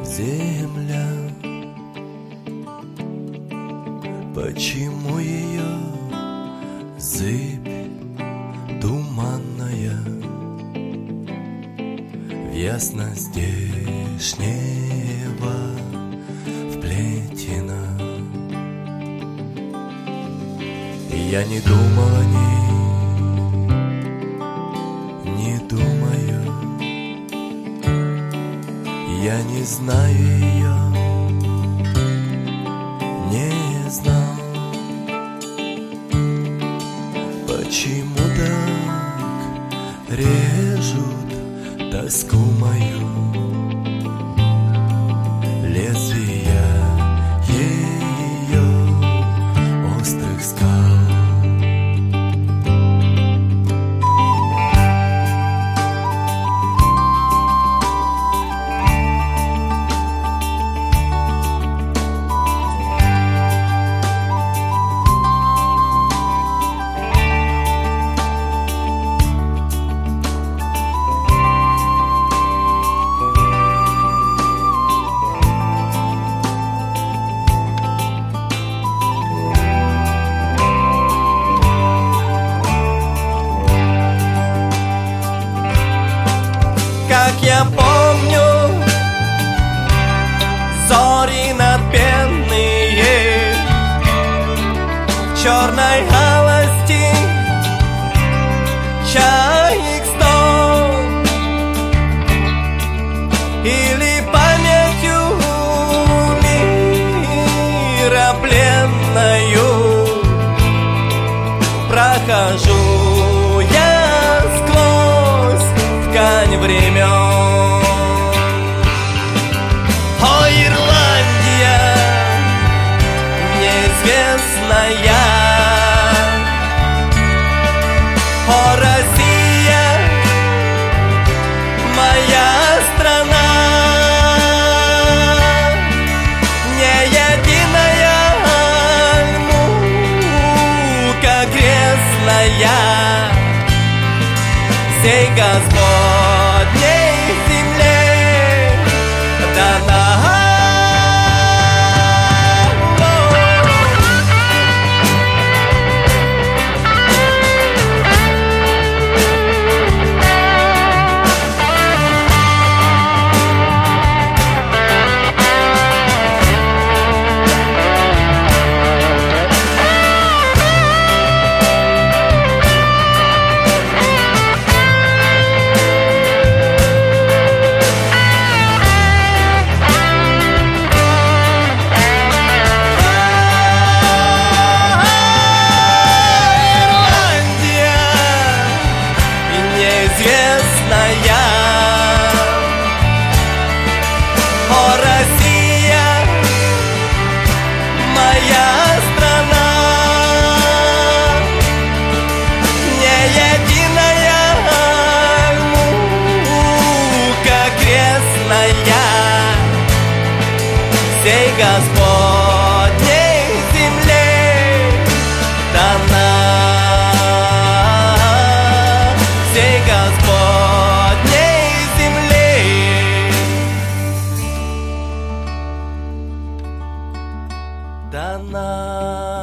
Земля, почему ее зыбь туманная в ясность здешнего вплетена? И я не думал о ней, не думаю. Я не знаю ее, не знал. Почему так режут тоску мою лезвия ее острых скал? Как я помню, зори надменные в черной галости чаек стол, или памятью мира пленною прохожу ткань времен. О, Ирландия неизвестная, о, Россия, моя страна, не единая мука крестная всей Господней земле дана. О, Россия, моя страна, не единая мука крестная всей Господней земле дана. Всей Господней земле дана.